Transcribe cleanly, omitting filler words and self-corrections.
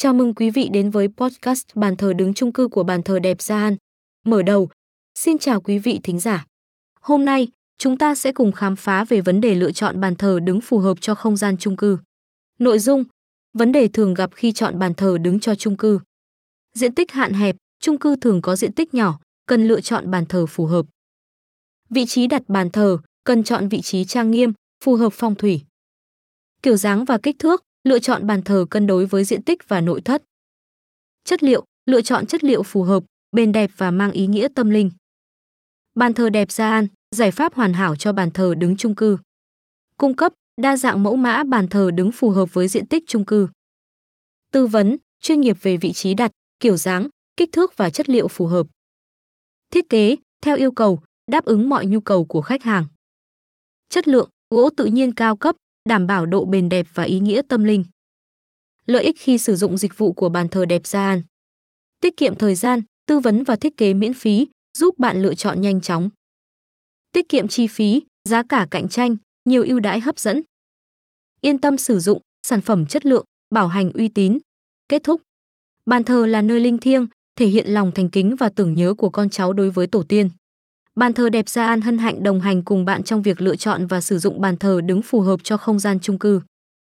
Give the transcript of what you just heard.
Chào mừng quý vị đến với podcast Bàn thờ đứng chung cư của Bàn thờ đẹp Gia An. Mở đầu, xin chào quý vị thính giả. Hôm nay, chúng ta sẽ cùng khám phá về vấn đề lựa chọn bàn thờ đứng phù hợp cho không gian chung cư. Nội dung, vấn đề thường gặp khi chọn bàn thờ đứng cho chung cư. Diện tích hạn hẹp, chung cư thường có diện tích nhỏ, cần lựa chọn bàn thờ phù hợp. Vị trí đặt bàn thờ, cần chọn vị trí trang nghiêm, phù hợp phong thủy. Kiểu dáng và kích thước, lựa chọn bàn thờ cân đối với diện tích và nội thất. Chất liệu, lựa chọn chất liệu phù hợp, bền đẹp và mang ý nghĩa tâm linh. Bàn thờ đẹp Gia An, giải pháp hoàn hảo cho bàn thờ đứng chung cư. Cung cấp đa dạng mẫu mã bàn thờ đứng phù hợp với diện tích chung cư. Tư vấn chuyên nghiệp về vị trí đặt, kiểu dáng, kích thước và chất liệu phù hợp. Thiết kế theo yêu cầu, đáp ứng mọi nhu cầu của khách hàng. Chất lượng, gỗ tự nhiên cao cấp, đảm bảo độ bền đẹp và ý nghĩa tâm linh. Lợi ích khi sử dụng dịch vụ của bàn thờ đẹp Gia An. Tiết kiệm thời gian, tư vấn và thiết kế miễn phí, giúp bạn lựa chọn nhanh chóng. Tiết kiệm chi phí, giá cả cạnh tranh, nhiều ưu đãi hấp dẫn. Yên tâm sử dụng, sản phẩm chất lượng, bảo hành uy tín. Kết thúc. Bàn thờ là nơi linh thiêng, thể hiện lòng thành kính và tưởng nhớ của con cháu đối với tổ tiên. Bàn thờ đẹp Gia An hân hạnh đồng hành cùng bạn trong việc lựa chọn và sử dụng bàn thờ đứng phù hợp cho không gian chung cư.